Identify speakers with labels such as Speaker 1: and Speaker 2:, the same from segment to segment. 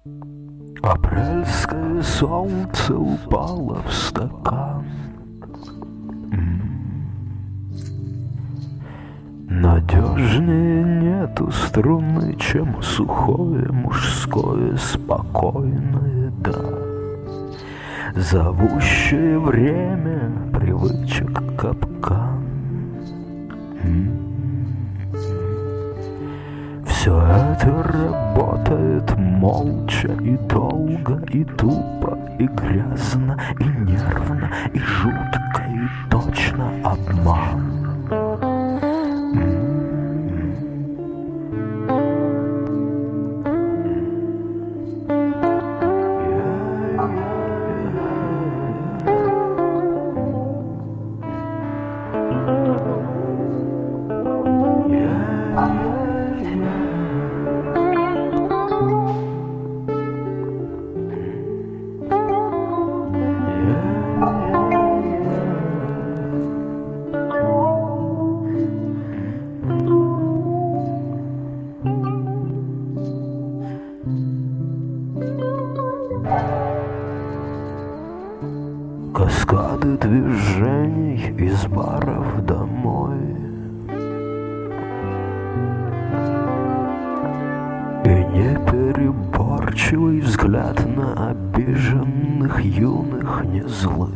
Speaker 1: Апрельское солнце упало в стакан. Надежнее нету струны, чем сухое мужское спокойное «да», зовущее время привычек капкан. Все это работает молча и долго, и тупо, и грязно, и нервно, и жутко, и точно обман. Каскады движений из баров домой, и непереборчивый взгляд на обиженных юных незлых.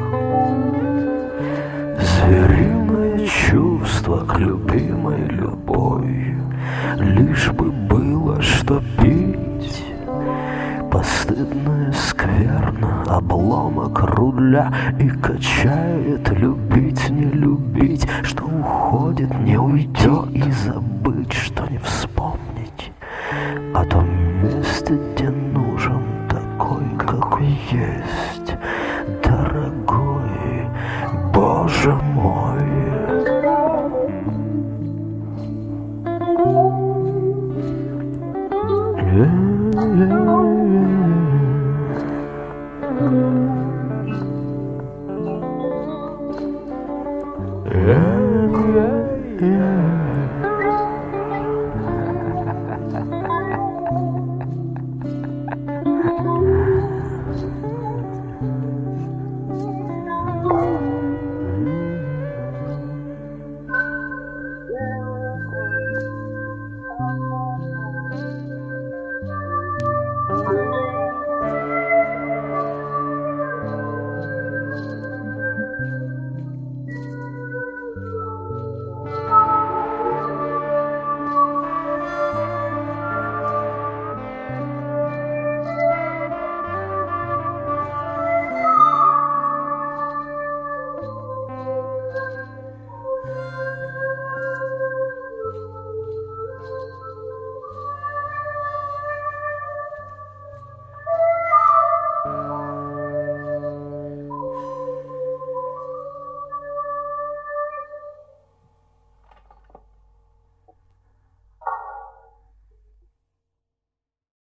Speaker 1: Звериное чувство к любимой любовью, лишь бы было что пить. Постыдная скверна, обломок руля, и качает любить, не любить, что уходит, не уйти, и забыть, что не вспомнить о том месте, где нужен такой, какой есть, дорогой, Боже мой. Yeah.